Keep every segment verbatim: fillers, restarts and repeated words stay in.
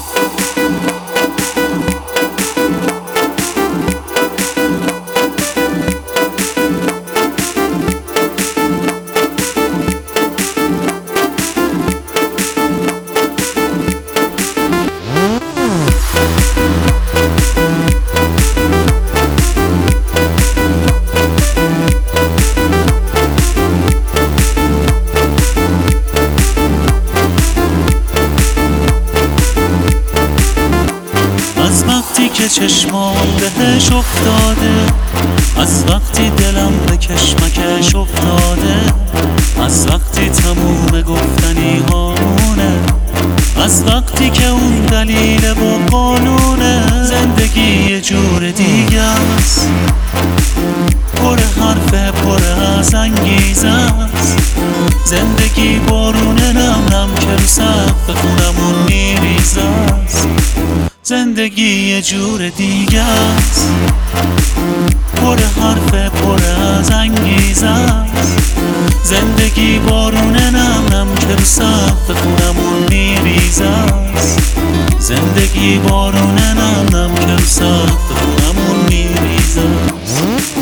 که چشمام بهش افتاده، از وقتی دلم به کشمکش افتاده، از وقتی تموم گفتنی هامونه، از وقتی که اون دلیل و قانونه. زندگی یه جور دیگه است، پر حرفه پر از انگیزه است. زندگی بارونه نم نم که رو سقف خونمون میریزه است. زندگی یه جور دیگه است، پر حرفه پر از انگیزه است. زندگی بارونه نم نم که رو سقف خونمون میریزه است. زندگی بارونه نم نم که رو سقف خونمون میریزه است.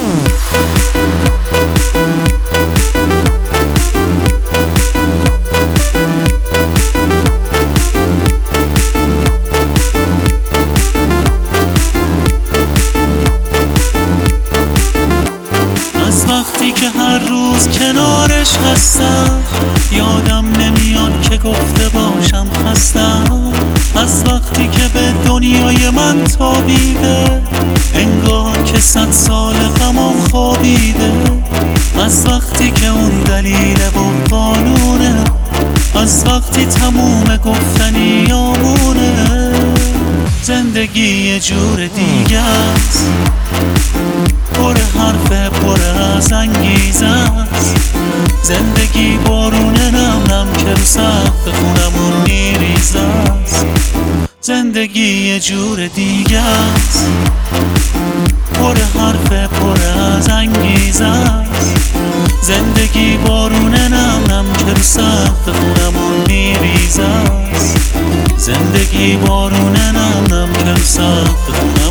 وقتی که هر روز کنارش هستم، یادم نمیاد که گفته باشم خستم. از وقتی که به دنیای من تابیده، انگار که صد سال غمم خوابیده. از وقتی که اون دلیل و قانونه، از وقتی تموم گفتنی آمونه. زندگی یه جور دیگه است، پر حرفه پر از انگیزه است. زندگی بارونه نم نم که رو سقف خونمون میریزه است. زندگی یه جور دیگه است، پر حرفه پر از انگیزه است. زندگی بارونه نم نم که رو سقف خونمون میریزه است. زندگی بارونه نم نم که رو سقف خونمون